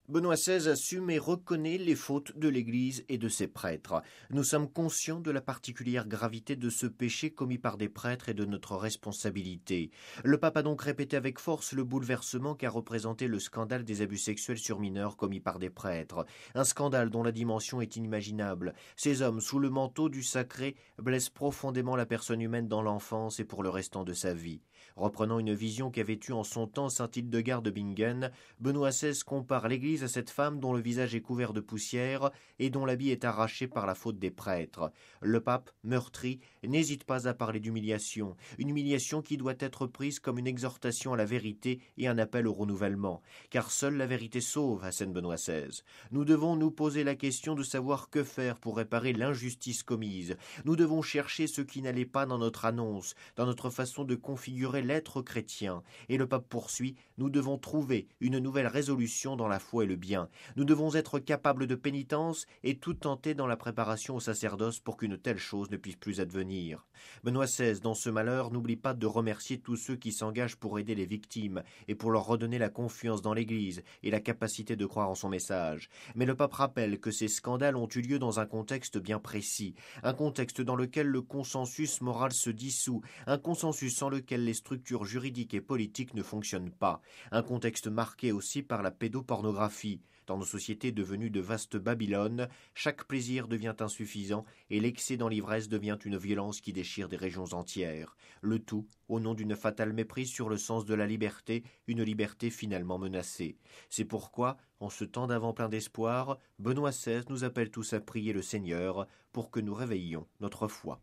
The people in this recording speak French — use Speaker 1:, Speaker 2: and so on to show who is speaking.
Speaker 1: Benoît XVI assume et reconnaît les fautes de l'Église et de ses prêtres. Nous sommes conscients de la particulière gravité de ce péché commis par des prêtres et de notre responsabilité. Le pape a donc répété avec force le bouleversement qu'a représenté le scandale des abus sexuels sur mineurs commis par des prêtres. Un scandale dont la dimension est inimaginable. Ces hommes, sous le manteau du sacré, blessent profondément la personne humaine dans l'enfance et pour le restant de sa vie. Reprenant une vision qu'avait eue en son temps saint Hildegard de Bingen, Benoît XVI compare l'Église à cette femme dont le visage est couvert de poussière et dont l'habit est arraché par la faute des prêtres. Le pape, meurtri, n'hésite pas à parler d'humiliation, une humiliation qui doit être prise comme une exhortation à la vérité et un appel au renouvellement, car seule la vérité sauve, assène Benoît XVI. Nous devons nous poser la question de savoir que faire pour réparer l'injustice commise. Nous devons chercher ce qui n'allait pas dans notre annonce, dans notre façon de configurer l'être chrétien. Et le pape poursuit, nous devons trouver une nouvelle résolution dans la foi et le bien. Nous devons être capables de pénitence et tout tenter dans la préparation au sacerdoce pour qu'une telle chose ne puisse plus advenir. Benoît XVI, dans ce malheur, n'oublie pas de remercier tous ceux qui s'engagent pour aider les victimes et pour leur redonner la confiance dans l'Église et la capacité de croire en son message. Mais le pape rappelle que ces scandales ont eu lieu dans un contexte bien précis, un contexte dans lequel le consensus moral se dissout, un consensus sans lequel les structures juridiques et politiques ne fonctionnent pas, un contexte marqué aussi par la pédopornographie. Dans nos sociétés devenues de vastes Babylone, chaque plaisir devient insuffisant et l'excès dans l'ivresse devient une violence qui déchire des régions entières. Le tout au nom d'une fatale méprise sur le sens de la liberté, une liberté finalement menacée. C'est pourquoi, en ce temps d'avant plein d'espoir, Benoît XVI nous appelle tous à prier le Seigneur pour que nous réveillions notre foi.